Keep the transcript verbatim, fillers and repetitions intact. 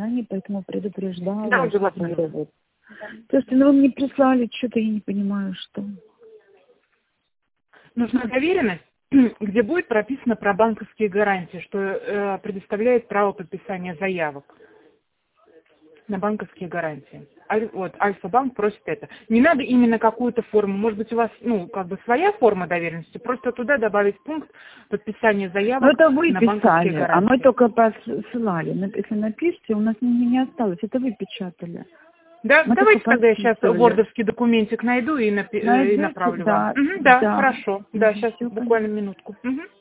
заранее, поэтому предупреждала. Да, уже что вот. То есть, ну, вы мне прислали, что-то я не понимаю, что. Нужна доверенность, где будет прописано про банковские гарантии, что э, предоставляет право подписания заявок на банковские гарантии. Аль- вот, Альфа-банк просит это. Не надо именно какую-то форму. Может быть, у вас, ну, как бы своя форма доверенности, просто туда добавить пункт подписания Ну, заявок это вы на банковские писали, а мы гарантии. только посылали. Но если напишите, у нас не, не осталось. Это вы печатали. Да, Мы только давайте тогда я сейчас подписывали. вордовский документик найду и, напи- э, и Найдете? направлю вам. Да, Мгм, да, да. хорошо. Да, сейчас Все понятно. буквально минутку. Мгм.